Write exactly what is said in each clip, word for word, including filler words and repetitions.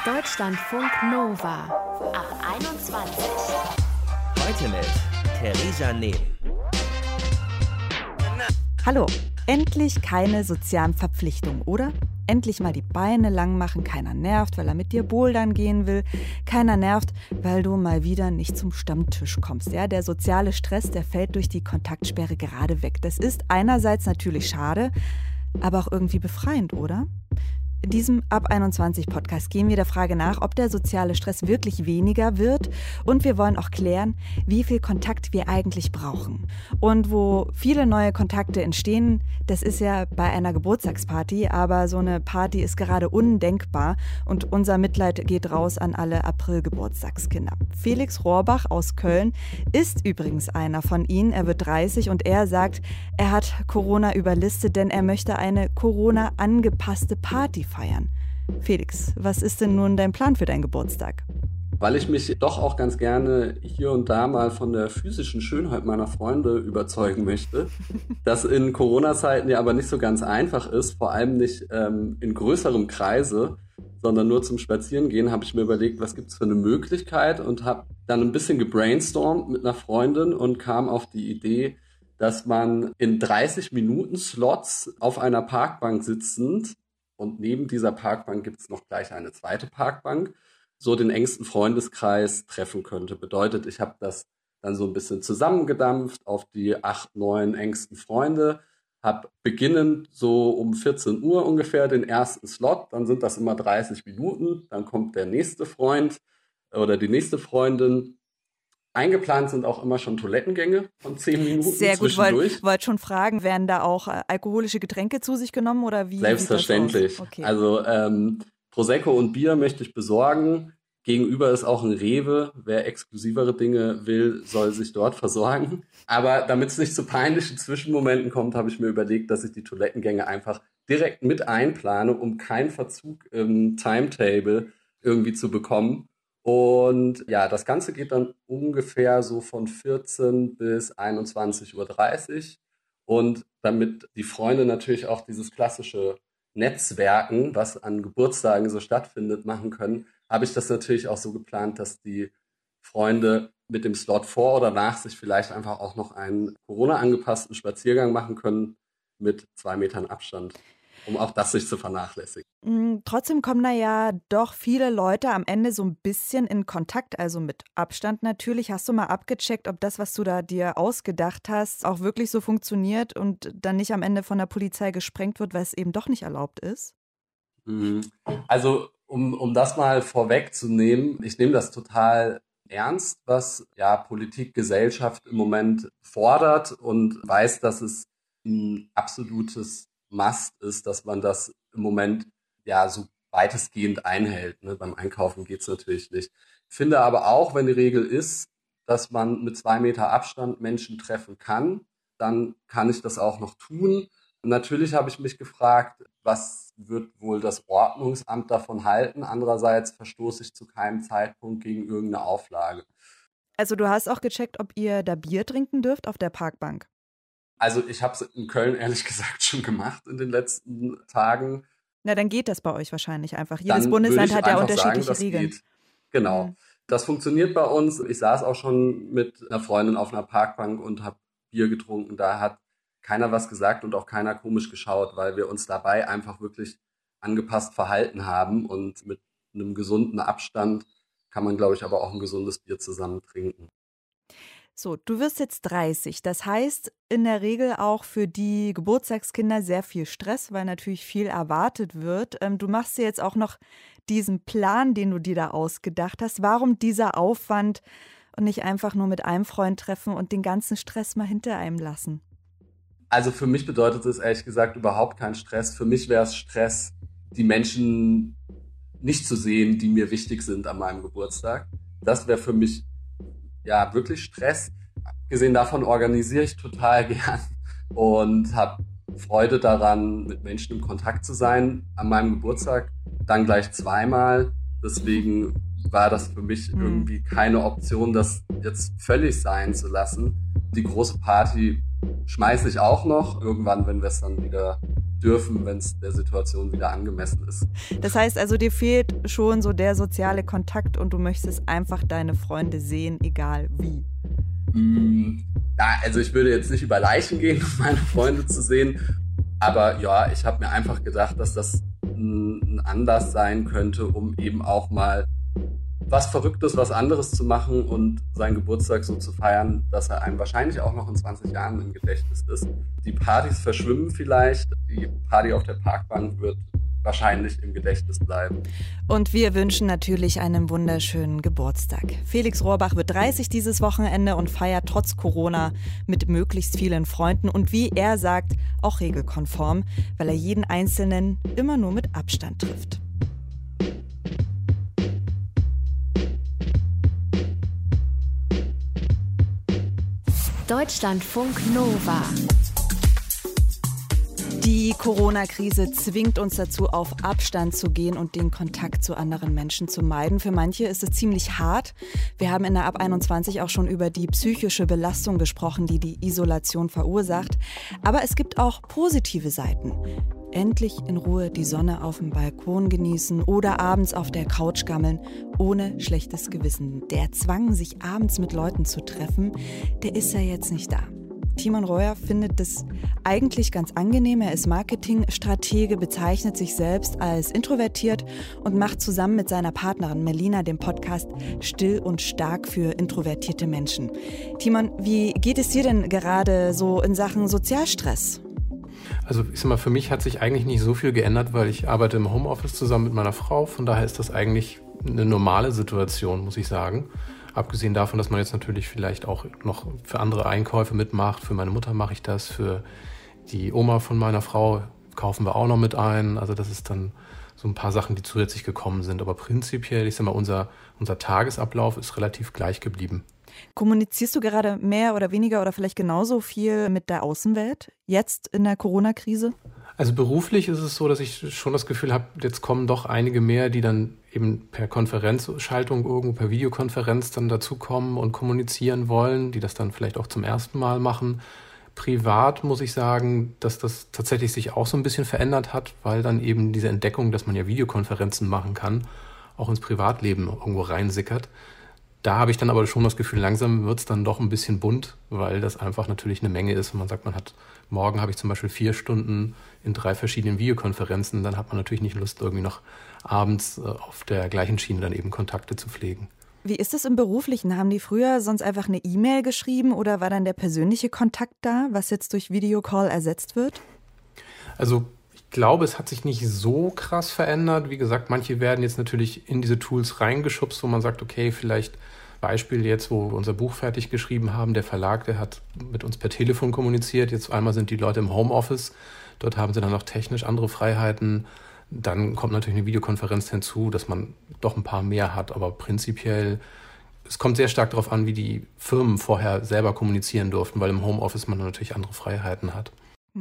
Deutschlandfunk Nova ab einundzwanzig. Heute mit Theresa Nehm. Hallo, endlich keine sozialen Verpflichtungen, oder? Endlich mal die Beine lang machen, keiner nervt, weil er mit dir bouldern gehen will. Keiner nervt, weil du mal wieder nicht zum Stammtisch kommst. Ja, der soziale Stress, der fällt durch die Kontaktsperre gerade weg. Das ist einerseits natürlich schade, aber auch irgendwie befreiend, oder? In diesem Ab einundzwanzig Podcast gehen wir der Frage nach, ob der soziale Stress wirklich weniger wird. Und wir wollen auch klären, wie viel Kontakt wir eigentlich brauchen. Und wo viele neue Kontakte entstehen, das ist ja bei einer Geburtstagsparty, aber so eine Party ist gerade undenkbar. Und unser Mitleid geht raus an alle April-Geburtstagskinder. Felix Rohrbach aus Köln ist übrigens einer von ihnen. Er wird dreißig und er sagt, er hat Corona überlistet, denn er möchte eine Corona-angepasste Party feiern. Felix, was ist denn nun dein Plan für deinen Geburtstag? Weil ich mich doch auch ganz gerne hier und da mal von der physischen Schönheit meiner Freunde überzeugen möchte, das in Corona-Zeiten ja aber nicht so ganz einfach ist, vor allem nicht ähm, in größerem Kreise, sondern nur zum Spazierengehen, habe ich mir überlegt, was gibt es für eine Möglichkeit und habe dann ein bisschen gebrainstormt mit einer Freundin und kam auf die Idee, dass man in dreißig Minuten Slots auf einer Parkbank sitzend, und neben dieser Parkbank gibt es noch gleich eine zweite Parkbank, so den engsten Freundeskreis treffen könnte. Bedeutet, ich habe das dann so ein bisschen zusammengedampft auf die acht, neun engsten Freunde, habe beginnend so um vierzehn Uhr ungefähr den ersten Slot, dann sind das immer dreißig Minuten, dann kommt der nächste Freund oder die nächste Freundin. Eingeplant sind auch immer schon Toilettengänge von zehn Minuten Sehr gut, zwischendurch. wollte wollt schon fragen, werden da auch äh, alkoholische Getränke zu sich genommen oder wie? Selbstverständlich. Okay. Also ähm, Prosecco und Bier möchte ich besorgen. Gegenüber ist auch ein Rewe. Wer exklusivere Dinge will, soll sich dort versorgen. Aber damit es nicht zu peinlichen Zwischenmomenten kommt, habe ich mir überlegt, dass ich die Toilettengänge einfach direkt mit einplane, um keinen Verzug im Timetable irgendwie zu bekommen. Und ja, das Ganze geht dann ungefähr so von vierzehn bis einundzwanzig Uhr dreißig. Und damit die Freunde natürlich auch dieses klassische Netzwerken, was an Geburtstagen so stattfindet, machen können, habe ich das natürlich auch so geplant, dass die Freunde mit dem Slot vor oder nach sich vielleicht einfach auch noch einen Corona-angepassten Spaziergang machen können mit zwei Metern Abstand, um auch das sich zu vernachlässigen. Trotzdem kommen da ja doch viele Leute am Ende so ein bisschen in Kontakt, also mit Abstand natürlich. Hast du mal abgecheckt, ob das, was du da dir ausgedacht hast, auch wirklich so funktioniert und dann nicht am Ende von der Polizei gesprengt wird, weil es eben doch nicht erlaubt ist? Also um, um das mal vorwegzunehmen, ich nehme das total ernst, was ja Politik, Gesellschaft im Moment fordert und weiß, dass es ein absolutes Must ist, dass man das im Moment ja so weitestgehend einhält. Ne? Beim Einkaufen geht's natürlich nicht. Ich finde aber auch, wenn die Regel ist, dass man mit zwei Meter Abstand Menschen treffen kann, dann kann ich das auch noch tun. Und natürlich habe ich mich gefragt, was wird wohl das Ordnungsamt davon halten? Andererseits verstoße ich zu keinem Zeitpunkt gegen irgendeine Auflage. Also du hast auch gecheckt, ob ihr da Bier trinken dürft auf der Parkbank? Also ich habe es in Köln ehrlich gesagt schon gemacht in den letzten Tagen. Na, dann geht das bei euch wahrscheinlich einfach. Jedes Dann Bundesland würde ich hat ja einfach unterschiedliche sagen, das Regeln. Geht. Genau. Mhm. Das funktioniert bei uns. Ich saß auch schon mit einer Freundin auf einer Parkbank und habe Bier getrunken. Da hat keiner was gesagt und auch keiner komisch geschaut, weil wir uns dabei einfach wirklich angepasst verhalten haben. Und mit einem gesunden Abstand kann man, glaube ich, aber auch ein gesundes Bier zusammen trinken. So, du wirst jetzt dreißig. Das heißt in der Regel auch für die Geburtstagskinder sehr viel Stress, weil natürlich viel erwartet wird. Ähm, du machst dir jetzt auch noch diesen Plan, den du dir da ausgedacht hast. Warum dieser Aufwand und nicht einfach nur mit einem Freund treffen und den ganzen Stress mal hinter einem lassen? Also für mich bedeutet es ehrlich gesagt überhaupt kein Stress. Für mich wäre es Stress, die Menschen nicht zu sehen, die mir wichtig sind an meinem Geburtstag. Das wäre für mich ja wirklich Stress. Abgesehen davon organisiere ich total gern und habe Freude daran, mit Menschen im Kontakt zu sein. An meinem Geburtstag dann gleich zweimal. Deswegen war das für mich irgendwie keine Option, das jetzt völlig sein zu lassen. Die große Party schmeiße ich auch noch. Irgendwann, wenn wir es dann wieder dürfen, wenn es der Situation wieder angemessen ist. Das heißt also, dir fehlt schon so der soziale Kontakt und du möchtest einfach deine Freunde sehen, egal wie. Mm, ja, also ich würde jetzt nicht über Leichen gehen, um meine Freunde zu sehen, aber ja, ich habe mir einfach gedacht, dass das ein Anlass sein könnte, um eben auch mal was Verrücktes, was anderes zu machen und seinen Geburtstag so zu feiern, dass er einem wahrscheinlich auch noch in zwanzig Jahren im Gedächtnis ist. Die Partys verschwimmen vielleicht, die Party auf der Parkbank wird wahrscheinlich im Gedächtnis bleiben. Und wir wünschen natürlich einen wunderschönen Geburtstag. Felix Rohrbach wird dreißig dieses Wochenende und feiert trotz Corona mit möglichst vielen Freunden und wie er sagt, auch regelkonform, weil er jeden Einzelnen immer nur mit Abstand trifft. Deutschlandfunk Nova. Die Corona-Krise zwingt uns dazu, auf Abstand zu gehen und den Kontakt zu anderen Menschen zu meiden. Für manche ist es ziemlich hart. Wir haben in der Ab einundzwanzig auch schon über die psychische Belastung gesprochen, die die Isolation verursacht. Aber es gibt auch positive Seiten. Endlich in Ruhe die Sonne auf dem Balkon genießen oder abends auf der Couch gammeln, ohne schlechtes Gewissen. Der Zwang, sich abends mit Leuten zu treffen, der ist ja jetzt nicht da. Timon Reuer findet das eigentlich ganz angenehm. Er ist Marketingstratege, bezeichnet sich selbst als introvertiert und macht zusammen mit seiner Partnerin Melina den Podcast Still und Stark für introvertierte Menschen. Timon, wie geht es dir denn gerade so in Sachen Sozialstress? Also ich sag mal, für mich hat sich eigentlich nicht so viel geändert, weil ich arbeite im Homeoffice zusammen mit meiner Frau. Von daher ist das eigentlich eine normale Situation, muss ich sagen. Abgesehen davon, dass man jetzt natürlich vielleicht auch noch für andere Einkäufe mitmacht. Für meine Mutter mache ich das, für die Oma von meiner Frau kaufen wir auch noch mit ein. Also das ist dann so ein paar Sachen, die zusätzlich gekommen sind. Aber prinzipiell, ich sag mal, unser, unser Tagesablauf ist relativ gleich geblieben. Kommunizierst du gerade mehr oder weniger oder vielleicht genauso viel mit der Außenwelt jetzt in der Corona-Krise? Also beruflich ist es so, dass ich schon das Gefühl habe, jetzt kommen doch einige mehr, die dann eben per Konferenzschaltung irgendwo, per Videokonferenz dann dazukommen und kommunizieren wollen, die das dann vielleicht auch zum ersten Mal machen. Privat muss ich sagen, dass das tatsächlich sich auch so ein bisschen verändert hat, weil dann eben diese Entdeckung, dass man ja Videokonferenzen machen kann, auch ins Privatleben irgendwo reinsickert. Da habe ich dann aber schon das Gefühl, langsam wird es dann doch ein bisschen bunt, weil das einfach natürlich eine Menge ist. Und man sagt, man hat, morgen habe ich zum Beispiel vier Stunden in drei verschiedenen Videokonferenzen. Dann hat man natürlich nicht Lust, irgendwie noch abends auf der gleichen Schiene dann eben Kontakte zu pflegen. Wie ist es im Beruflichen? Haben die früher sonst einfach eine E-Mail geschrieben oder war dann der persönliche Kontakt da, was jetzt durch Videocall ersetzt wird? Also ich glaube, es hat sich nicht so krass verändert. Wie gesagt, manche werden jetzt natürlich in diese Tools reingeschubst, wo man sagt, okay, vielleicht Beispiel jetzt, wo wir unser Buch fertig geschrieben haben, der Verlag, der hat mit uns per Telefon kommuniziert. Jetzt einmal sind die Leute im Homeoffice, dort haben sie dann noch technisch andere Freiheiten. Dann kommt natürlich eine Videokonferenz hinzu, dass man doch ein paar mehr hat, aber prinzipiell, es kommt sehr stark darauf an, wie die Firmen vorher selber kommunizieren durften, weil im Homeoffice man natürlich andere Freiheiten hat.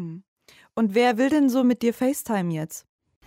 Und wer will denn so mit dir FaceTime jetzt?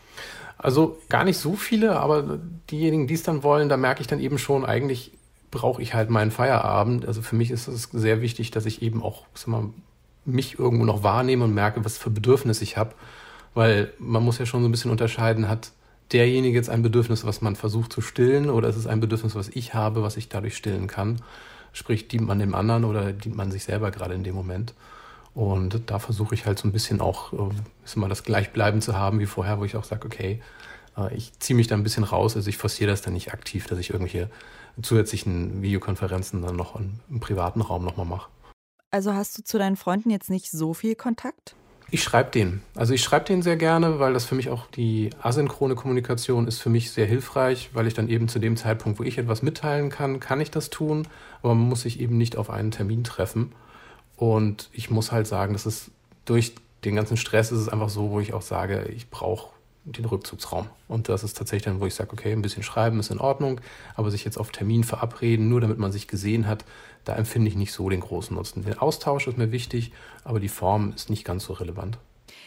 Also gar nicht so viele, aber diejenigen, die es dann wollen, da merke ich dann eben schon, eigentlich brauche ich halt meinen Feierabend. Also für mich ist es sehr wichtig, dass ich eben auch, sag mal, mich irgendwo noch wahrnehme und merke, was für Bedürfnisse ich habe. Weil man muss ja schon so ein bisschen unterscheiden, hat derjenige jetzt ein Bedürfnis, was man versucht zu stillen, oder ist es ein Bedürfnis, was ich habe, was ich dadurch stillen kann? Sprich, dient man dem anderen oder dient man sich selber gerade in dem Moment? Und da versuche ich halt so ein bisschen auch, ist mal das Gleichbleiben zu haben wie vorher, wo ich auch sage, okay, ich ziehe mich da ein bisschen raus, also ich forciere das dann nicht aktiv, dass ich irgendwelche zusätzlichen Videokonferenzen dann noch im privaten Raum nochmal mache. Also hast du zu deinen Freunden jetzt nicht so viel Kontakt? Ich schreibe denen. Also ich schreibe denen sehr gerne, weil das für mich auch die asynchrone Kommunikation ist für mich sehr hilfreich, weil ich dann eben zu dem Zeitpunkt, wo ich etwas mitteilen kann, kann ich das tun, aber man muss sich eben nicht auf einen Termin treffen. Und ich muss halt sagen, dass es durch den ganzen Stress ist es einfach so, wo ich auch sage, ich brauche den Rückzugsraum. Und das ist tatsächlich dann, wo ich sage, okay, ein bisschen schreiben ist in Ordnung, aber sich jetzt auf Termin verabreden, nur damit man sich gesehen hat, da empfinde ich nicht so den großen Nutzen. Der Austausch ist mir wichtig, aber die Form ist nicht ganz so relevant.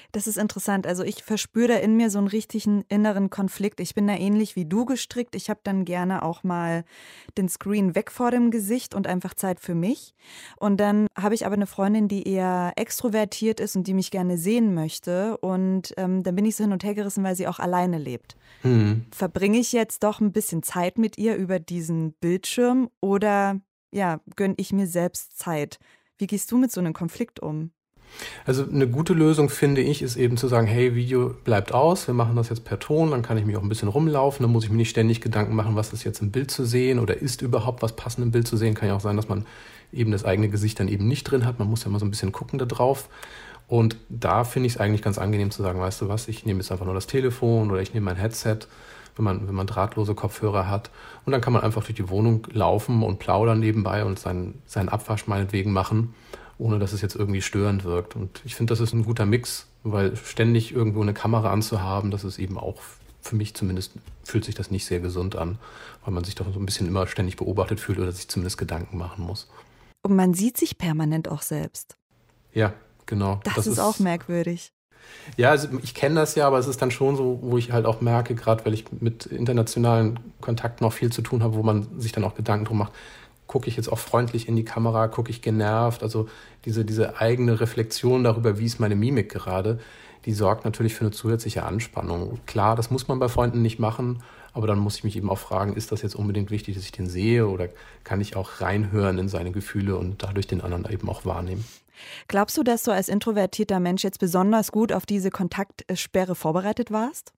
Das ist interessant. Also ich verspüre da in mir so einen richtigen inneren Konflikt. Ich bin da ähnlich wie du gestrickt. Ich habe dann gerne auch mal den Screen weg vor dem Gesicht und einfach Zeit für mich. Und dann habe ich aber eine Freundin, die eher extrovertiert ist und die mich gerne sehen möchte. Und ähm, dann bin ich so hin und her gerissen, weil sie auch alleine lebt. Mhm. Verbringe ich jetzt doch ein bisschen Zeit mit ihr über diesen Bildschirm oder ja, gönne ich mir selbst Zeit? Wie gehst du mit so einem Konflikt um? Also eine gute Lösung, finde ich, ist eben zu sagen, hey, Video bleibt aus, wir machen das jetzt per Ton, dann kann ich mich auch ein bisschen rumlaufen, dann muss ich mir nicht ständig Gedanken machen, was ist jetzt im Bild zu sehen oder ist überhaupt was passend im Bild zu sehen. Kann ja auch sein, dass man eben das eigene Gesicht dann eben nicht drin hat, man muss ja mal so ein bisschen gucken da drauf. Und da finde ich es eigentlich ganz angenehm zu sagen, weißt du was, ich nehme jetzt einfach nur das Telefon oder ich nehme mein Headset, wenn man, wenn man drahtlose Kopfhörer hat. Und dann kann man einfach durch die Wohnung laufen und plaudern nebenbei und seinen, seinen Abwasch meinetwegen machen, ohne dass es jetzt irgendwie störend wirkt. Und ich finde, das ist ein guter Mix, weil ständig irgendwo eine Kamera anzuhaben, das ist eben auch, für mich zumindest, fühlt sich das nicht sehr gesund an, weil man sich doch so ein bisschen immer ständig beobachtet fühlt oder sich zumindest Gedanken machen muss. Und man sieht sich permanent auch selbst. Ja, genau. Das, das ist, ist auch merkwürdig. Ja, also ich kenne das ja, aber es ist dann schon so, wo ich halt auch merke, gerade weil ich mit internationalen Kontakten auch viel zu tun habe, wo man sich dann auch Gedanken drum macht, gucke ich jetzt auch freundlich in die Kamera, gucke ich genervt, also diese, diese eigene Reflexion darüber, wie ist meine Mimik gerade, die sorgt natürlich für eine zusätzliche Anspannung. Klar, das muss man bei Freunden nicht machen, aber dann muss ich mich eben auch fragen, ist das jetzt unbedingt wichtig, dass ich den sehe oder kann ich auch reinhören in seine Gefühle und dadurch den anderen eben auch wahrnehmen? Glaubst du, dass du als introvertierter Mensch jetzt besonders gut auf diese Kontaktsperre vorbereitet warst?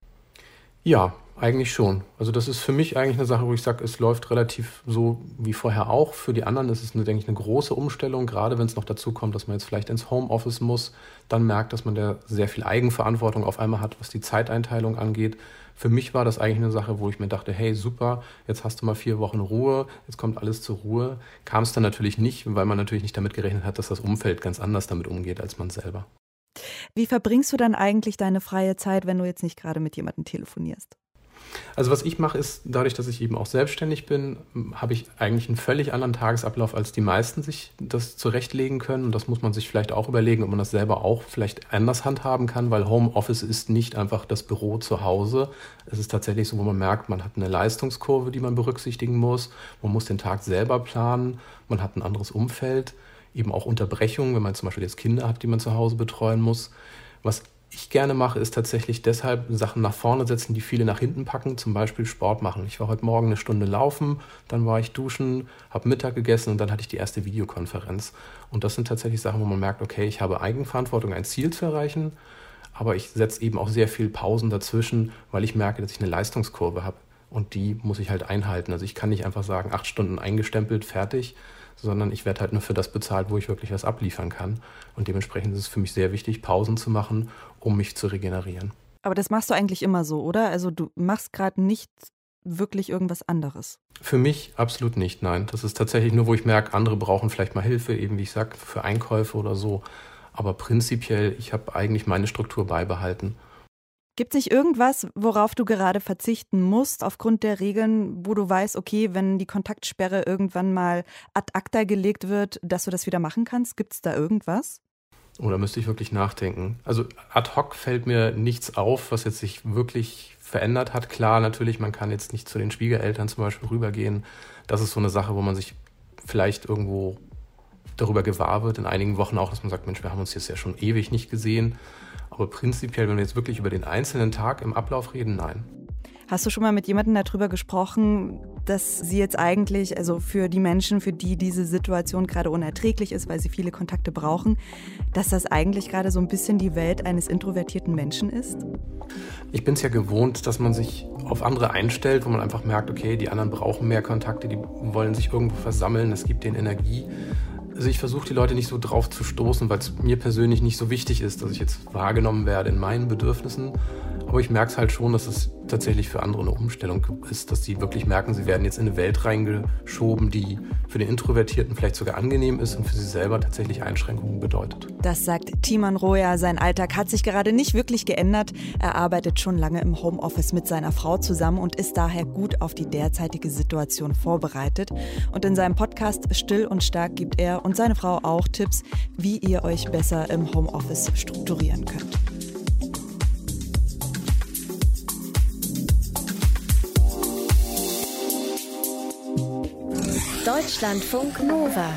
Ja, eigentlich schon. Also das ist für mich eigentlich eine Sache, wo ich sage, es läuft relativ so wie vorher auch. Für die anderen ist es, eine, denke ich, eine große Umstellung, gerade wenn es noch dazu kommt, dass man jetzt vielleicht ins Homeoffice muss, dann merkt, dass man da sehr viel Eigenverantwortung auf einmal hat, was die Zeiteinteilung angeht. Für mich war das eigentlich eine Sache, wo ich mir dachte, hey, super, jetzt hast du mal vier Wochen Ruhe, jetzt kommt alles zur Ruhe. Kam es dann natürlich nicht, weil man natürlich nicht damit gerechnet hat, dass das Umfeld ganz anders damit umgeht als man selber. Wie verbringst du dann eigentlich deine freie Zeit, wenn du jetzt nicht gerade mit jemandem telefonierst? Also was ich mache ist, dadurch, dass ich eben auch selbstständig bin, habe ich eigentlich einen völlig anderen Tagesablauf, als die meisten sich das zurechtlegen können. Und das muss man sich vielleicht auch überlegen, ob man das selber auch vielleicht anders handhaben kann, weil Homeoffice ist nicht einfach das Büro zu Hause. Es ist tatsächlich so, wo man merkt, man hat eine Leistungskurve, die man berücksichtigen muss. Man muss den Tag selber planen. Man hat ein anderes Umfeld, eben auch Unterbrechungen, wenn man zum Beispiel jetzt Kinder hat, die man zu Hause betreuen muss. Was ich gerne mache, ist tatsächlich deshalb Sachen nach vorne setzen, die viele nach hinten packen, zum Beispiel Sport machen. Ich war heute Morgen eine Stunde laufen, dann war ich duschen, habe Mittag gegessen und dann hatte ich die erste Videokonferenz. Und das sind tatsächlich Sachen, wo man merkt, okay, ich habe Eigenverantwortung, ein Ziel zu erreichen, aber ich setze eben auch sehr viel Pausen dazwischen, weil ich merke, dass ich eine Leistungskurve habe und die muss ich halt einhalten. Also ich kann nicht einfach sagen, acht Stunden eingestempelt, fertig, sondern ich werde halt nur für das bezahlt, wo ich wirklich was abliefern kann. Und dementsprechend ist es für mich sehr wichtig, Pausen zu machen, um mich zu regenerieren. Aber das machst du eigentlich immer so, oder? Also du machst gerade nicht wirklich irgendwas anderes. Für mich absolut nicht, nein. Das ist tatsächlich nur, wo ich merke, andere brauchen vielleicht mal Hilfe, eben wie ich sage, für Einkäufe oder so. Aber prinzipiell, ich habe eigentlich meine Struktur beibehalten. Gibt es nicht irgendwas, worauf du gerade verzichten musst, aufgrund der Regeln, wo du weißt, okay, wenn die Kontaktsperre irgendwann mal ad acta gelegt wird, dass du das wieder machen kannst? Gibt es da irgendwas? Oh, da müsste ich wirklich nachdenken. Also ad hoc fällt mir nichts auf, was jetzt sich wirklich verändert hat. Klar, natürlich, man kann jetzt nicht zu den Schwiegereltern zum Beispiel rübergehen. Das ist so eine Sache, wo man sich vielleicht irgendwo darüber gewahr wird, in einigen Wochen auch, dass man sagt, Mensch, wir haben uns jetzt ja schon ewig nicht gesehen. Aber prinzipiell, wenn wir jetzt wirklich über den einzelnen Tag im Ablauf reden, nein. Hast du schon mal mit jemandem darüber gesprochen, dass sie jetzt eigentlich, also für die Menschen, für die diese Situation gerade unerträglich ist, weil sie viele Kontakte brauchen, dass das eigentlich gerade so ein bisschen die Welt eines introvertierten Menschen ist? Ich bin es ja gewohnt, dass man sich auf andere einstellt, wo man einfach merkt, okay, die anderen brauchen mehr Kontakte, die wollen sich irgendwo versammeln, es gibt denen Energie. Also ich versuche die Leute nicht so drauf zu stoßen, weil es mir persönlich nicht so wichtig ist, dass ich jetzt wahrgenommen werde in meinen Bedürfnissen. Aber ich merke es halt schon, dass es tatsächlich für andere eine Umstellung ist, dass sie wirklich merken, sie werden jetzt in eine Welt reingeschoben, die für den Introvertierten vielleicht sogar angenehm ist und für sie selber tatsächlich Einschränkungen bedeutet. Das sagt Timon Roja. Sein Alltag hat sich gerade nicht wirklich geändert. Er arbeitet schon lange im Homeoffice mit seiner Frau zusammen und ist daher gut auf die derzeitige Situation vorbereitet. Und in seinem Podcast Still und Stark gibt er und seine Frau auch Tipps, wie ihr euch besser im Homeoffice strukturieren könnt. Deutschlandfunk Nova.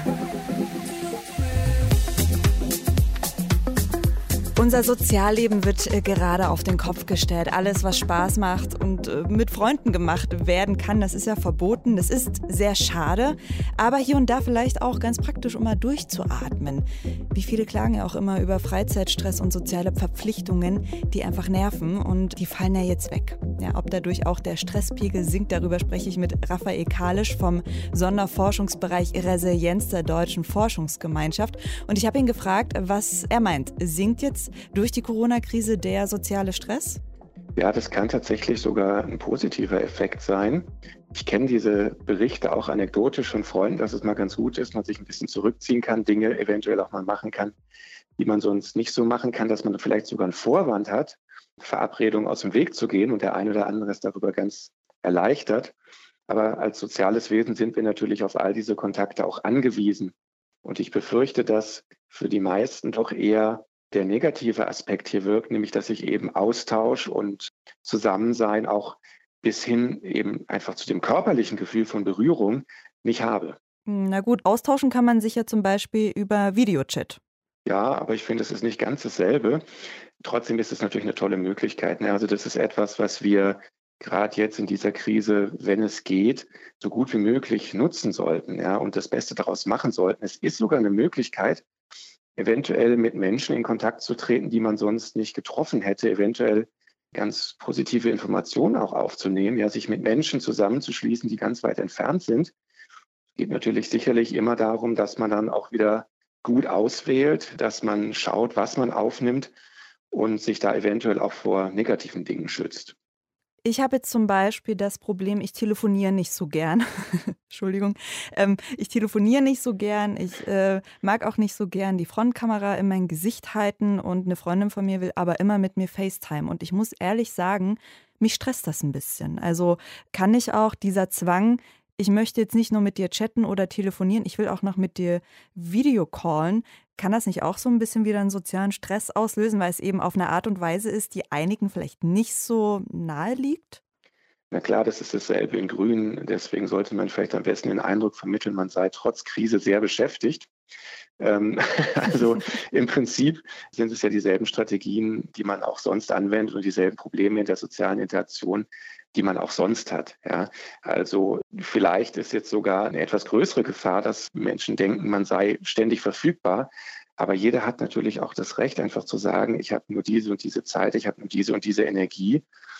Unser Sozialleben wird äh, gerade auf den Kopf gestellt. Alles, was Spaß macht und äh, mit Freunden gemacht werden kann, das ist ja verboten. Das ist sehr schade, aber hier und da vielleicht auch ganz praktisch, um mal durchzuatmen. Wie viele klagen ja auch immer über Freizeitstress und soziale Verpflichtungen, die einfach nerven und die fallen ja jetzt weg. Ja, ob dadurch auch der Stresspegel sinkt, darüber spreche ich mit Raphael Kalisch vom Sonderforschungsbereich Resilienz der Deutschen Forschungsgemeinschaft. Und ich habe ihn gefragt, was er meint. Sinkt jetzt durch die Corona-Krise der soziale Stress? Ja, das kann tatsächlich sogar ein positiver Effekt sein. Ich kenne diese Berichte auch anekdotisch von Freunden, dass es mal ganz gut ist, man sich ein bisschen zurückziehen kann, Dinge eventuell auch mal machen kann, die man sonst nicht so machen kann, dass man vielleicht sogar einen Vorwand hat, Verabredungen aus dem Weg zu gehen und der eine oder andere ist darüber ganz erleichtert. Aber als soziales Wesen sind wir natürlich auf all diese Kontakte auch angewiesen. Und ich befürchte, dass für die meisten doch eher der negative Aspekt hier wirkt, nämlich dass ich eben Austausch und Zusammensein auch bis hin eben einfach zu dem körperlichen Gefühl von Berührung nicht habe. Na gut, austauschen kann man sich ja zum Beispiel über Videochat. Ja, aber ich finde, es ist nicht ganz dasselbe. Trotzdem ist es natürlich eine tolle Möglichkeit. Also das ist etwas, was wir gerade jetzt in dieser Krise, wenn es geht, so gut wie möglich nutzen sollten, ja, und das Beste daraus machen sollten. Es ist sogar eine Möglichkeit, eventuell mit Menschen in Kontakt zu treten, die man sonst nicht getroffen hätte, eventuell ganz positive Informationen auch aufzunehmen, ja, sich mit Menschen zusammenzuschließen, die ganz weit entfernt sind. Es geht natürlich sicherlich immer darum, dass man dann auch wieder gut auswählt, dass man schaut, was man aufnimmt und sich da eventuell auch vor negativen Dingen schützt. Ich habe jetzt zum Beispiel das Problem, ich telefoniere nicht so gern. Entschuldigung. Ähm, ich telefoniere nicht so gern. Ich äh, mag auch nicht so gern die Frontkamera in mein Gesicht halten und eine Freundin von mir will aber immer mit mir FaceTime. Und ich muss ehrlich sagen, mich stresst das ein bisschen. Also kann ich auch dieser Zwang, ich möchte jetzt nicht nur mit dir chatten oder telefonieren, ich will auch noch mit dir Videocallen. Kann das nicht auch so ein bisschen wieder einen sozialen Stress auslösen, weil es eben auf eine Art und Weise ist, die einigen vielleicht nicht so nahe liegt? Na klar, das ist dasselbe in Grün. Deswegen sollte man vielleicht am besten den Eindruck vermitteln, man sei trotz Krise sehr beschäftigt. Ähm, also im Prinzip sind es ja dieselben Strategien, die man auch sonst anwendet und dieselben Probleme in der sozialen Interaktion, die man auch sonst hat. Ja. Also vielleicht ist jetzt sogar eine etwas größere Gefahr, dass Menschen denken, man sei ständig verfügbar. Aber jeder hat natürlich auch das Recht, einfach zu sagen, ich habe nur diese und diese Zeit, ich habe nur diese und diese Energie.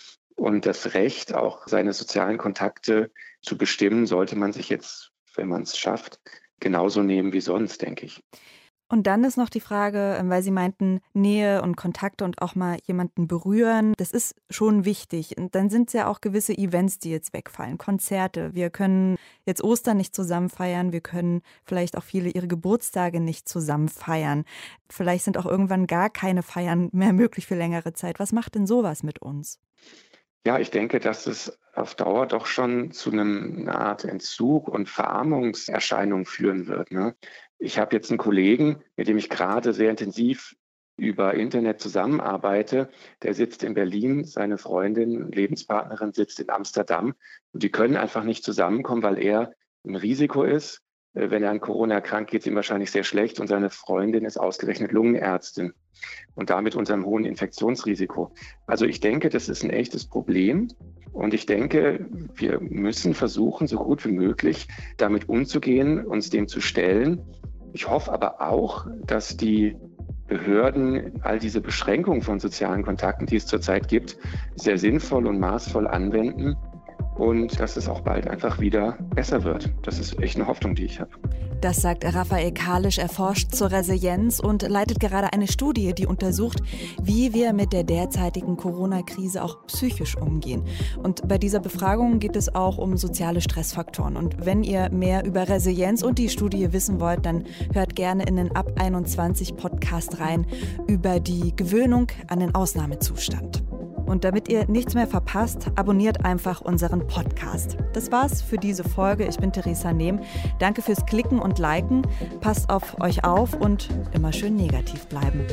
Und das Recht, auch seine sozialen Kontakte zu bestimmen, sollte man sich jetzt, wenn man es schafft, genauso nehmen wie sonst, denke ich. Und dann ist noch die Frage, weil Sie meinten, Nähe und Kontakte und auch mal jemanden berühren, das ist schon wichtig. Und dann sind es ja auch gewisse Events, die jetzt wegfallen, Konzerte. Wir können jetzt Ostern nicht zusammen feiern, wir können vielleicht auch viele ihre Geburtstage nicht zusammen feiern. Vielleicht sind auch irgendwann gar keine Feiern mehr möglich für längere Zeit. Was macht denn sowas mit uns? Ja, ich denke, dass es auf Dauer doch schon zu einem, einer Art Entzug und Verarmungserscheinung führen wird. Ne? Ich habe jetzt einen Kollegen, mit dem ich gerade sehr intensiv über Internet zusammenarbeite. Der sitzt in Berlin, seine Freundin, Lebenspartnerin sitzt in Amsterdam. Und die können einfach nicht zusammenkommen, weil er im Risiko ist. Wenn er an Corona erkrankt, geht es ihm wahrscheinlich sehr schlecht. Und seine Freundin ist ausgerechnet Lungenärztin und damit unter einem hohen Infektionsrisiko. Also ich denke, das ist ein echtes Problem. Und ich denke, wir müssen versuchen, so gut wie möglich damit umzugehen, uns dem zu stellen. Ich hoffe aber auch, dass die Behörden all diese Beschränkungen von sozialen Kontakten, die es zurzeit gibt, sehr sinnvoll und maßvoll anwenden und dass es auch bald einfach wieder besser wird. Das ist echt eine Hoffnung, die ich habe. Das sagt Raphael Kalisch. Er forscht zur Resilienz und leitet gerade eine Studie, die untersucht, wie wir mit der derzeitigen Corona-Krise auch psychisch umgehen. Und bei dieser Befragung geht es auch um soziale Stressfaktoren. Und wenn ihr mehr über Resilienz und die Studie wissen wollt, dann hört gerne in den Ab einundzwanzig Podcast rein über die Gewöhnung an den Ausnahmezustand. Und damit ihr nichts mehr verpasst, abonniert einfach unseren Podcast. Das war's für diese Folge. Ich bin Theresa Nehm. Danke fürs Klicken und Liken. Passt auf euch auf und immer schön negativ bleiben.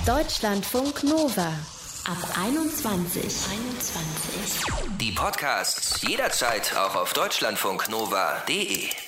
Deutschlandfunk Nova ab einundzwanzig. einundzwanzig. Die Podcasts jederzeit auch auf deutschlandfunknova punkt de.